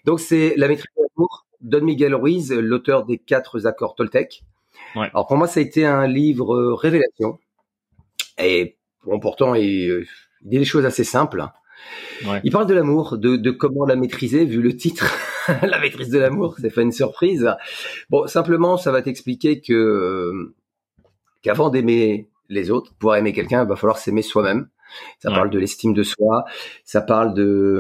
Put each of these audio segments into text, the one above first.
Donc c'est La maîtrise de l'amour, Don Miguel Ruiz, l'auteur des 4 accords Toltec. Ouais. Alors pour moi, ça a été un livre révélation. Et bon, pourtant, il dit des choses assez simples. Ouais. Il parle de l'amour, de comment la maîtriser, vu le titre. La maîtrise de l'amour, c'est pas une surprise. Bon, simplement, ça va t'expliquer qu'avant d'aimer les autres, pour aimer quelqu'un, il va falloir s'aimer soi-même. Ça parle de l'estime de soi, ça parle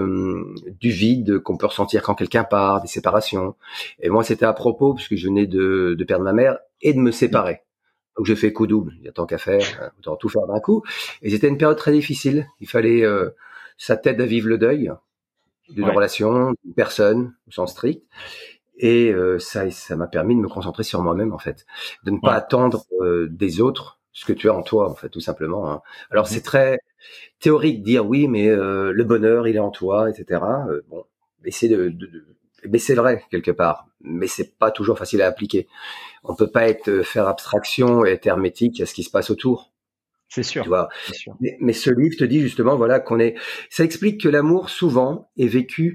du vide qu'on peut ressentir quand quelqu'un part, des séparations. Et moi, c'était à propos, puisque je venais de perdre ma mère et de me séparer. Donc j'ai fait coup double, il y a tant qu'à faire, autant tout faire d'un coup. Et c'était une période très difficile. Il fallait, ça t'aide à vivre le deuil d'une relation, d'une personne, au sens strict. Et ça m'a permis de me concentrer sur moi-même, en fait, de ne pas attendre des autres ce que tu as en toi, en fait, tout simplement. Hein. Alors c'est très théorique de dire oui, mais le bonheur, il est en toi, etc. Bon, essayer mais c'est vrai quelque part, mais c'est pas toujours facile à appliquer. On peut pas faire abstraction et être hermétique à ce qui se passe autour. C'est sûr. Tu vois. C'est sûr. Mais ce livre te dit justement, voilà, ça explique que l'amour souvent est vécu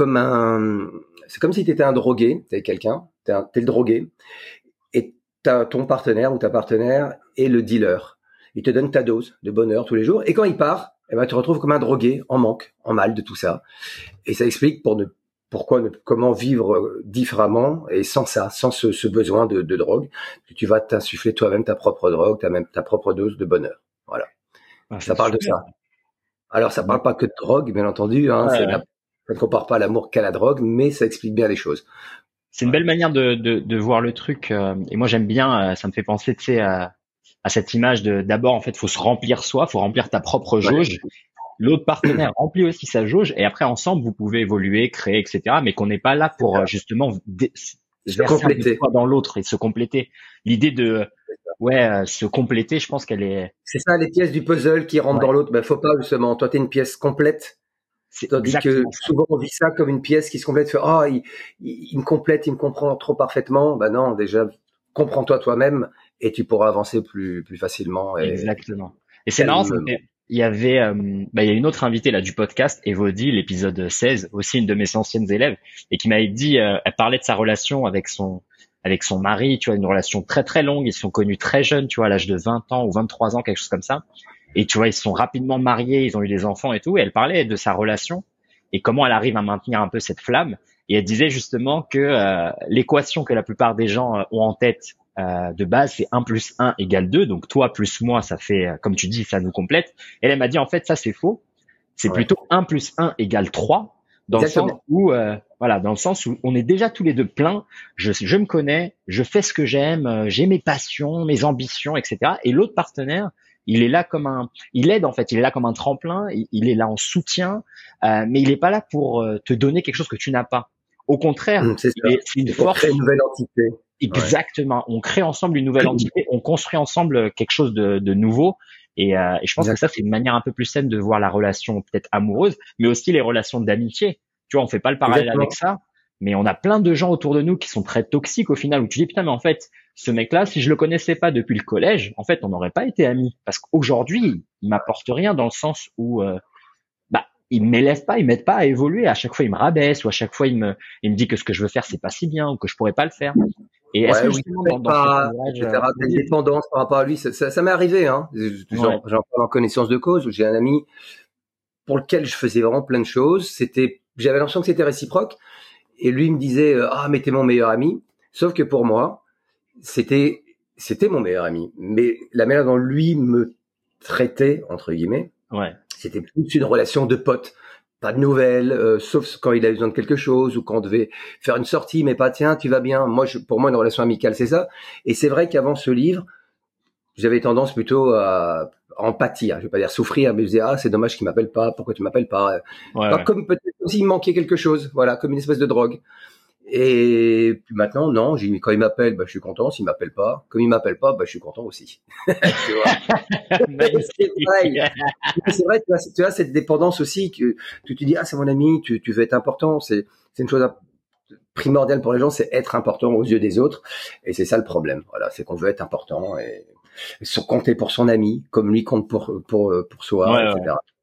comme c'est comme si t'étais un drogué, t'es quelqu'un, t'es le drogué, et t'as ton partenaire ou ta partenaire est le dealer. Il te donne ta dose de bonheur tous les jours, et quand il part, eh ben, tu te retrouves comme un drogué, en manque, en mal de tout ça. Et ça explique comment vivre différemment et sans ça, sans ce besoin de drogue, que tu vas t'insuffler toi-même ta propre drogue, ta propre dose de bonheur. Voilà. Ça parle de ça. Alors, ça parle pas que de drogue, bien entendu, hein. Ça ne compare pas l'amour qu'à la drogue, mais ça explique bien les choses. C'est une belle manière de voir le truc. Et moi, j'aime bien, ça me fait penser, tu sais, à cette image d'abord, en fait, faut se remplir soi, faut remplir ta propre jauge. L'autre partenaire remplit aussi sa jauge et après ensemble vous pouvez évoluer, créer, etc. Mais qu'on n'est pas là pour justement se compléter dans l'autre et se compléter. L'idée de se compléter, je pense qu'elle est. C'est ça, les pièces du puzzle qui rentrent dans l'autre. Ben faut pas justement. Toi t'es une pièce complète. Tandis que souvent on vit ça comme une pièce qui se complète. Il me complète, il me comprend trop parfaitement. Ben non, déjà comprends-toi toi-même et tu pourras avancer plus facilement. Exactement. Et c'est marrant. Il y avait, il y a une autre invitée là du podcast, Evody, l'épisode 16, aussi une de mes anciennes élèves, et qui m'avait dit, elle parlait de sa relation avec son mari, tu vois, une relation très très longue. Ils se sont connus très jeunes, tu vois, à l'âge de 20 ans ou 23 ans, quelque chose comme ça. Et tu vois, ils se sont rapidement mariés, ils ont eu des enfants et tout. Et elle parlait de sa relation et comment elle arrive à maintenir un peu cette flamme. Et elle disait justement que l'équation que la plupart des gens ont en tête de base, c'est 1 + 1 = 2. Donc toi plus moi, ça fait, comme tu dis, ça nous complète. Et elle m'a dit, en fait, ça c'est faux. C'est plutôt 1 + 1 = 3. Dans le sens où on est déjà tous les deux pleins. Je me connais, je fais ce que j'aime, j'ai mes passions, mes ambitions, etc. Et l'autre partenaire, il est là il aide en fait, il est là comme un tremplin, il est là en soutien, mais il est pas là pour te donner quelque chose que tu n'as pas. Au contraire, c'est une force. Créer une nouvelle entité. Exactement. On crée ensemble une nouvelle entité, on construit ensemble quelque chose de nouveau. Et je pense que ça, c'est une manière un peu plus saine de voir la relation peut-être amoureuse, mais aussi les relations d'amitié. Tu vois, on fait pas le parallèle avec ça, mais on a plein de gens autour de nous qui sont très toxiques au final, où tu dis, putain, mais en fait, ce mec-là, si je le connaissais pas depuis le collège, en fait, on n'aurait pas été amis. Parce qu'aujourd'hui, il m'apporte rien dans le sens où, il m'élève pas, il m'aide pas à évoluer. À chaque fois, il me rabaisse, ou à chaque fois, il me dit que ce que je veux faire, c'est pas si bien, ou que je pourrais pas le faire. Et est-ce que justement, t'as une dépendance par rapport à lui, ça m'est arrivé, hein. J'en parle en connaissance de cause, où j'ai un ami pour lequel je faisais vraiment plein de choses. J'avais l'impression que c'était réciproque. Et lui me disait, mais t'es mon meilleur ami. Sauf que pour moi, c'était mon meilleur ami. Mais la manière dont lui me traitait, entre guillemets, c'était plus une relation de pote. Pas de nouvelles, sauf quand il avait besoin de quelque chose ou quand on devait faire une sortie, mais pas tiens, tu vas bien. Pour moi, une relation amicale, c'est ça. Et c'est vrai qu'avant ce livre, j'avais tendance plutôt à empathie, je vais pas dire souffrir, mais je disais c'est dommage qu'il m'appelle pas, pourquoi tu m'appelles pas, comme peut-être aussi il me manquait quelque chose, voilà, comme une espèce de drogue. Et puis maintenant non, quand il m'appelle, je suis content, s'il m'appelle pas, comme il m'appelle pas, je suis content aussi. Tu vois. C'est vrai, tu as cette dépendance aussi que tu te dis c'est mon ami, tu veux être important, c'est une chose primordiale pour les gens, c'est être important aux yeux des autres, et c'est ça le problème. Voilà, c'est qu'on veut être important et se compter pour son ami, comme lui compte pour soi, etc.